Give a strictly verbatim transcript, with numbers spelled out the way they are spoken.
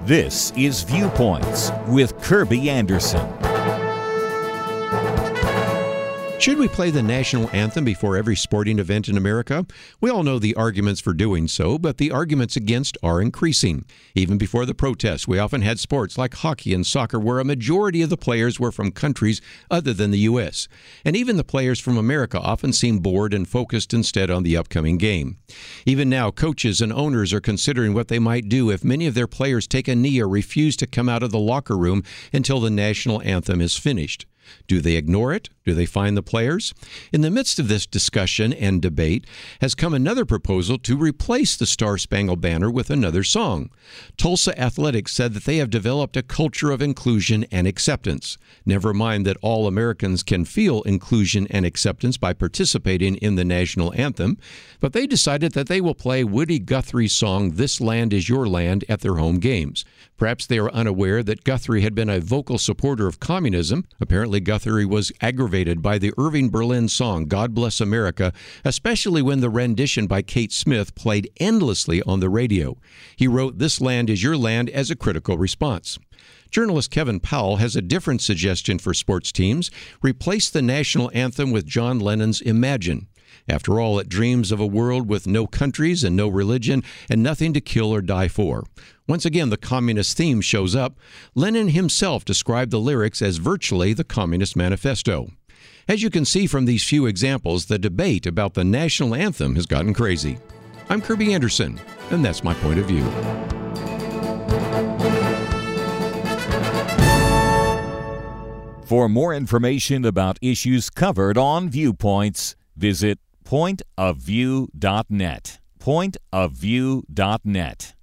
This is Viewpoints with Kirby Anderson. Should we play the national anthem before every sporting event in America? We all know the arguments for doing so, but the arguments against are increasing. Even before the protests, we often had sports like hockey and soccer where a majority of the players were from countries other than the U S. And even the players from America often seem bored and focused instead on the upcoming game. Even now, coaches and owners are considering what they might do if many of their players take a knee or refuse to come out of the locker room until the national anthem is finished. Do they ignore it? Do they find the players? In the midst of this discussion and debate has come another proposal to replace the Star-Spangled Banner with another song. Tulsa Athletics said that they have developed a culture of inclusion and acceptance. Never mind that all Americans can feel inclusion and acceptance by participating in the national anthem, but they decided that they will play Woody Guthrie's song, This Land Is Your Land, at their home games. Perhaps they are unaware that Guthrie had been a vocal supporter of communism. Apparently, Guthrie was aggravated by the Irving Berlin song, God Bless America, especially when the rendition by Kate Smith played endlessly on the radio. He wrote This Land Is Your Land as a critical response. Journalist Kevin Powell has a different suggestion for sports teams. Replace the national anthem with John Lennon's Imagine. After all, it dreams of a world with no countries and no religion and nothing to kill or die for. Once again, the communist theme shows up. Lenin himself described the lyrics as virtually the Communist Manifesto. As you can see from these few examples, the debate about the national anthem has gotten crazy. I'm Kirby Anderson, and that's my point of view. For more information about issues covered on Viewpoints, visit point of view dot net. point of view dot net.